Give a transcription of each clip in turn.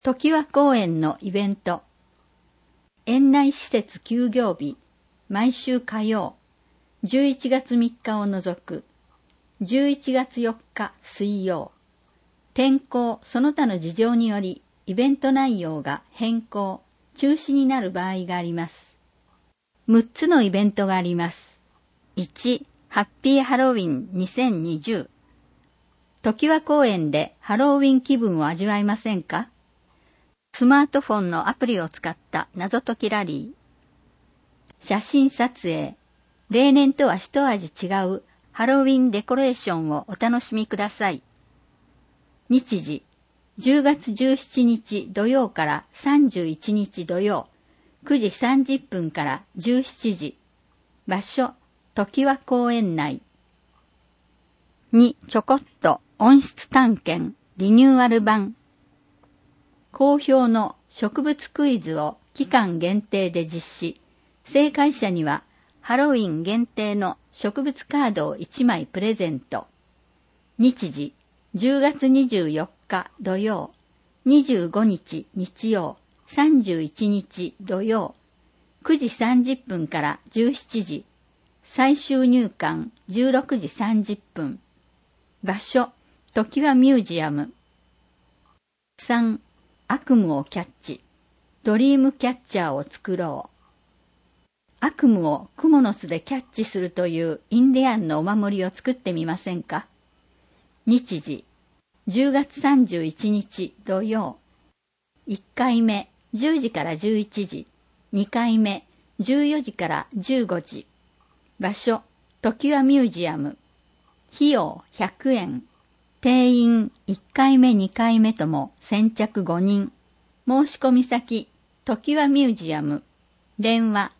常盤公園のイベント。園内施設休業日、毎週火曜、11月3日を除く、11月4日水曜。天候、その他の事情により、イベント内容が変更、中止になる場合があります。6つのイベントがあります。1、ハッピーハロウィン2020。常盤公園でハロウィン気分を味わいませんか？スマートフォンのアプリを使った謎解きラリー。写真撮影。例年とは一味違うハロウィンデコレーションをお楽しみください。日時。10月17日土曜から31日土曜。9時30分から17時。場所。常盤公園内。2. ちょこっと温室探検リニューアル版。好評の植物クイズを期間限定で実施。正解者にはハロウィン限定の植物カードを1枚プレゼント。日時10月24日土曜、25日日曜、31日土曜、9時30分から17時。最終入館16時30分。場所、常盤ミュージアム。3. 悪夢をキャッチ。ドリームキャッチャーを作ろう。悪夢を蜘蛛の巣でキャッチするというインディアンのお守りを作ってみませんか？日時、10月31日土曜。1回目、10時から11時。2回目、14時から15時。場所、常盤ミュージアム。費用100円。定員1回目2回目とも先着5人。申し込み先、常盤ミュージアム。電話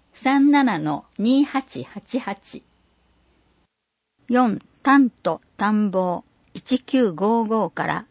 37-2888。4. タント探訪1955から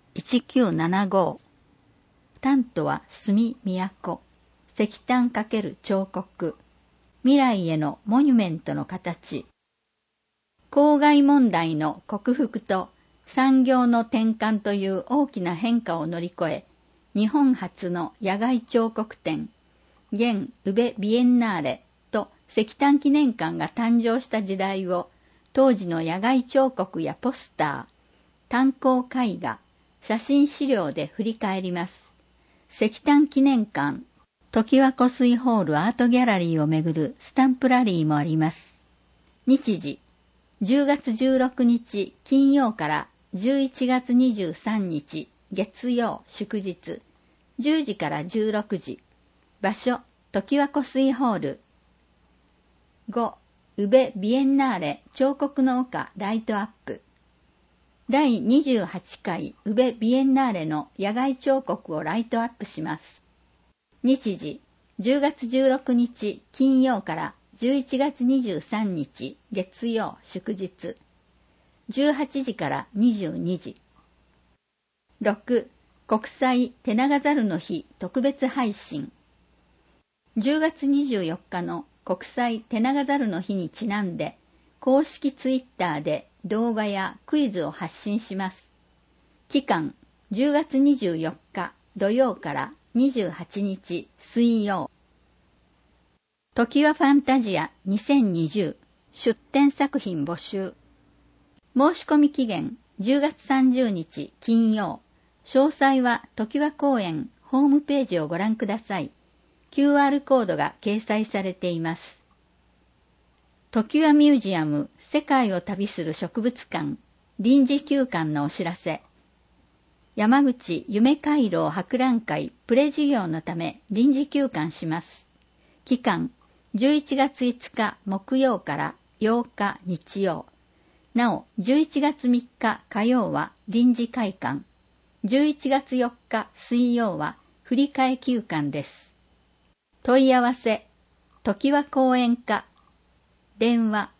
1975。タントは墨都。石炭×彫刻。未来へのモニュメントの形。公害問題の克服と産業の転換という大きな変化を乗り越え、日本初の野外彫刻展、現宇部ビエンナーレと石炭記念館が誕生した時代を、当時の野外彫刻やポスター、炭鉱絵画、写真資料で振り返ります。石炭記念館、常盤湖水ホールアートギャラリーをめぐるスタンプラリーもあります。日時、10月16日金曜から11月23日月曜祝日、10時から16時。場所、常盤湖水ホール。5. 宇部ビエンナーレ彫刻の丘ライトアップ。第28回宇部ビエンナーレの野外彫刻をライトアップします。日時、10月16日金曜から11月23日月曜祝日、18時から22時。6. 国際テナガザルの日特別配信。10月24日の国際テナガザルの日にちなんで、公式ツイッターで動画やクイズを発信します。期間、10月24日土曜から28日水曜。常盤ファンタジア2020出展作品募集。申し込み期限10月30日金曜。詳細は常盤公園ホームページをご覧ください。QR コードが掲載されています。常盤ミュージアム世界を旅する植物館臨時休館のお知らせ。山口夢回廊博覧会プレ事業のため臨時休館します。期間11月5日木曜から8日日曜。なお、11月3日火曜は臨時開館。11月4日水曜は振り替え休館です。問い合わせ、常盤公園課。電話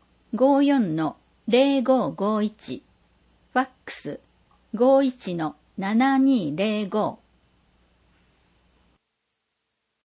54-0551。ファックス 51-7205。